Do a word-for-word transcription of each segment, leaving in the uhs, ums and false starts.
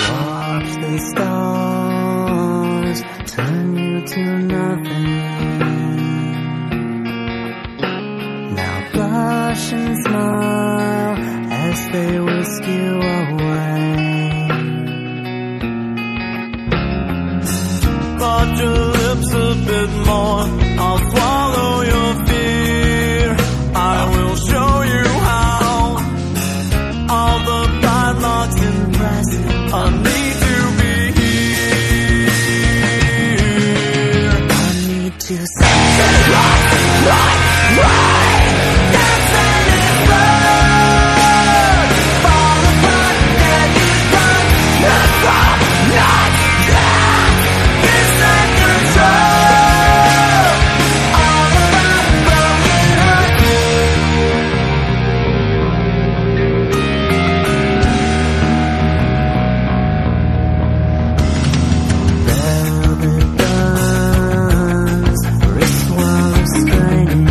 Watch the stars turn you to nothing. Now blush and smile as they whisk you away. Bite your lips a bit more, I'll swallow your fear. I will show you how. All the bad luck's impressive, I need to be here. I need to say right, right, right. Dancing is blood. Fall apart, then you run. Not from, not that. It's like control. All around broken heart. Velvet burns, wrist while restraining.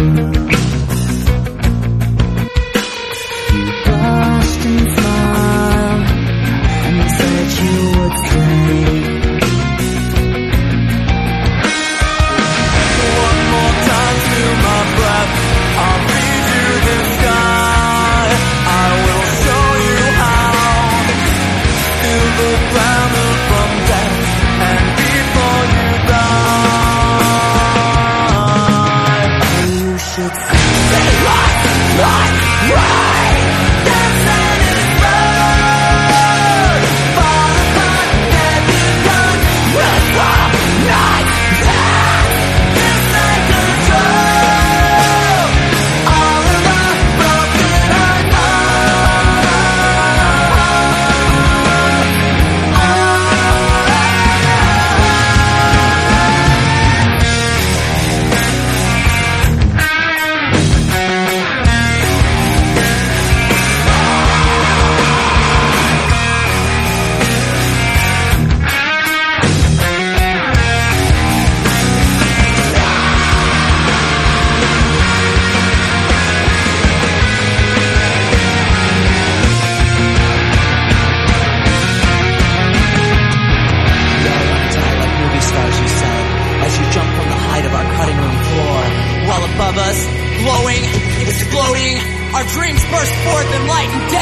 You blushed and smiled and said you would stay. One more time, feel my breath, I'll lead you the sky. I will show you how. Feel the glamour from death, and before you die, You should say right, right, right. Dancing is blood. Fall apart, then you run. Run from night that. It's like control. All of the broken heart. As you jump from the height of our cutting room floor, while above us, glowing, exploding, our dreams burst forth in light and day.